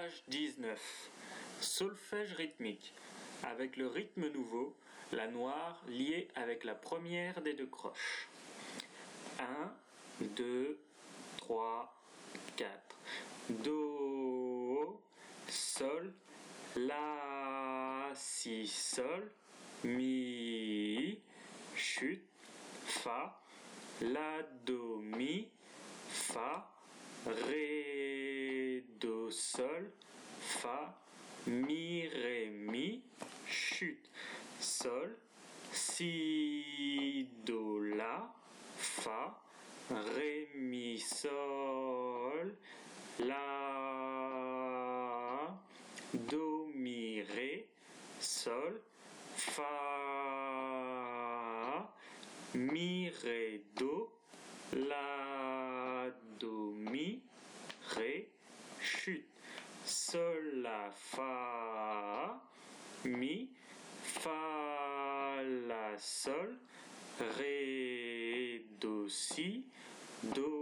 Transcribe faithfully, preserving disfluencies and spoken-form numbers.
Page dix-neuf. Solfège rythmique. Avec le rythme nouveau, la noire liée avec la première des deux croches. un, deux, trois, quatre. Do, sol, la, si, sol, mi, chute, fa, la, do, mi, fa, ré, do, sol, fa, mi, ré, mi, chute, sol, si, do, la, fa, ré, mi, sol, la, do, mi, ré, sol, fa, mi, ré, do, la, do, mi, ré, chute, sol, la, fa, mi, fa, la, sol, ré, do, si, do,